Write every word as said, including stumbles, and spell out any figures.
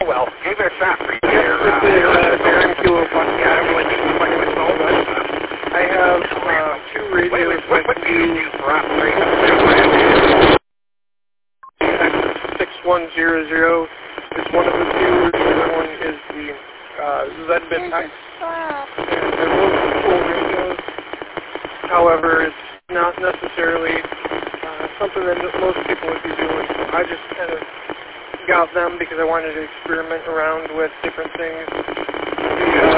well, give it a shot for you Yes, there. this is uh, Darren Kilo talking. Yeah, I really need to find my phone. I have uh, two radios What, that what can do you do do for operation? six one zero zero. It's one of the two. The other one is the uh, Z-Bit X. And they're both cool radios. However, it's not necessarily uh, something that most people would be doing. So I just kind of got them because I wanted to experiment around with different things. The uh,